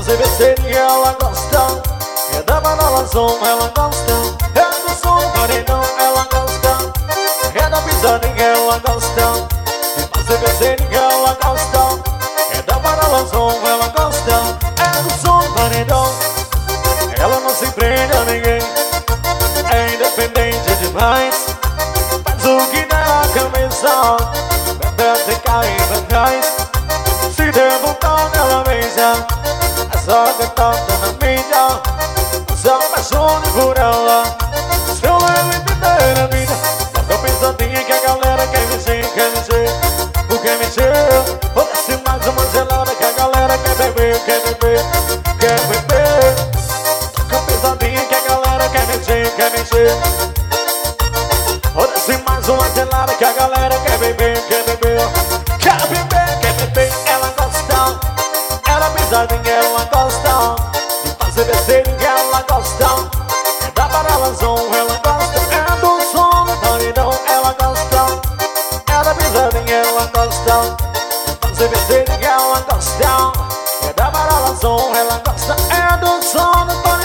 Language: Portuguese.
fazer besteirinha ela gosta. É da banalação ela gosta. É do som paredão ela gosta. É da pisadinha ela gosta. De fazer besteirinha ela gosta. É da banalação ela gosta. É do som paredão. Ela não se prende a ninguém. É independente demais. Faz o que der a cabeça. Bebe até cair pra trás. Se der vontade ela beija. É só cantar na mídia. Se apaixone por ela. Se eu levo entender a vida. Toca pensadinha que a galera quer mexer, quer mexer. O que mexer? Vou descer mais uma gelada que a galera quer beber, quer beber, quer beber. Toca pensadinha que a galera quer mexer, quer mexer. Vou descer mais uma gelada que a galera quer beber, quer beber, quer beber, quer beber. Ela gosta, ela pisadinha, ela gosta. De fazer besteirinha, ela gosta. É da baralazão, ela gosta. É do som do paredão, ela gosta. É da pisadinha, ela gosta. De fazer besteirinha, ela gosta. É da baralazão, ela gosta. É do som do paredão.